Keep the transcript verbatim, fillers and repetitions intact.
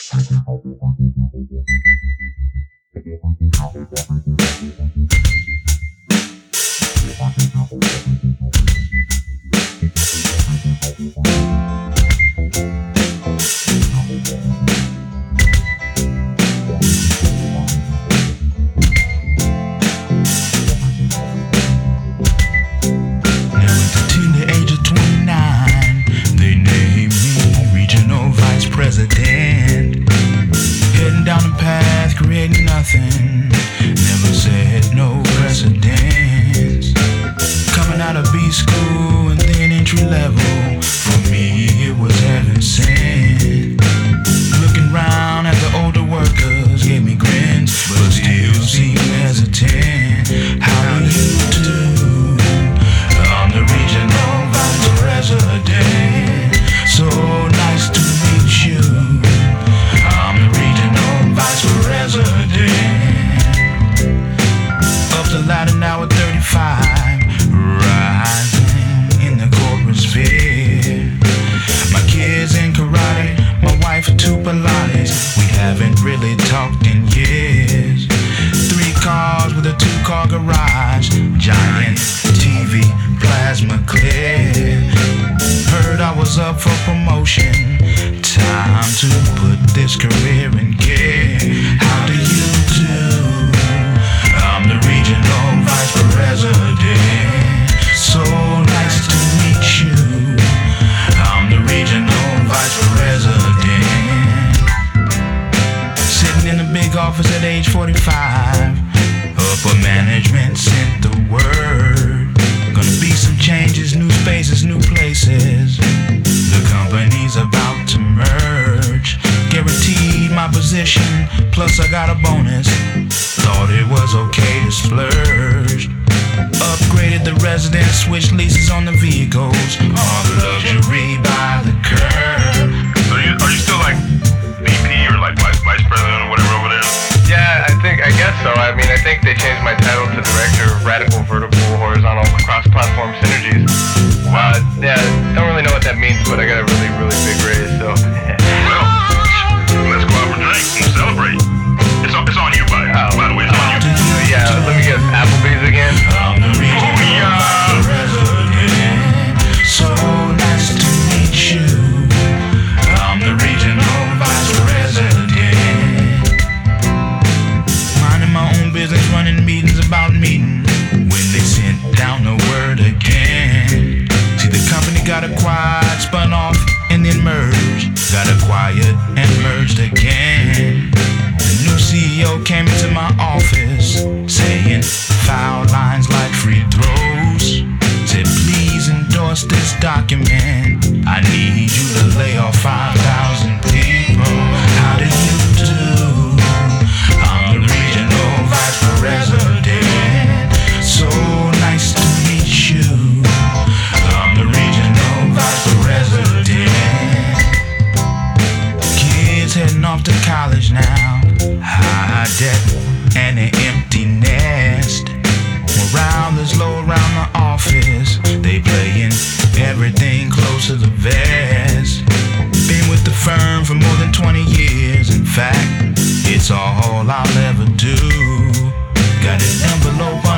President, heading down the path, creating nothing, never set no precedents. Coming out of B school and then entry level, for me it was heaven sent. Looking round at the older workers, gave me grins, but still seem hesitant. How do you do? I'm the regional vice president. So nice to meet you. I'm the regional vice president. Up the ladder now at thirty-five, rising in the corporate sphere. My kids in karate, my wife to Pilates. We haven't really talked in years. Three cars with a two-car garage, giant T V, plasma clear. Heard I was up for promotion. Time to put this career in gear. How do you do? I'm the regional vice president. So nice to meet you. I'm the regional vice president. Sitting in the big office at age forty-five. Upper management sent the word. Gonna be some changes, new spaces, new places. The company's about to merge. Guaranteed my position, plus I got a bonus. Thought it was okay to splurge. Upgraded the residence, switched leases on the vehicles. All the luxury by the curb. So you, are you still like V P or like vice, vice president or whatever over there? Yeah, I think, I guess so. I mean, I think they changed my title to Director of Radical Vertical Horizontal Cross-Platform Synergies. Uh, yeah, don't really know what that means, but I got a really, really big raise, so. Well, let's go out for drinks and celebrate. It's on, it's on you, buddy. Oh. By the way, it's on you. Yeah, let me get Applebee's again. I'm the regional vice president. So nice to meet you. I'm the regional vice president. Minding my own business, running meetings about meetings. When they sent down the word again. See, the company got acquired, spun off, and then merged. Got acquired and merged again. The new C E O came into my office, saying foul lines like free throws. Said, please endorse this document. I need you to lay off five thousand people. How do you do? I'm the regional vice president. So nice to meet you. I'm the regional vice president. Kids heading off to college now. High debt and an empty nest. Morale is low around the office. They playing everything close to the vest. Been with the firm for more than twenty years. In fact, it's all I'll ever do. Got an envelope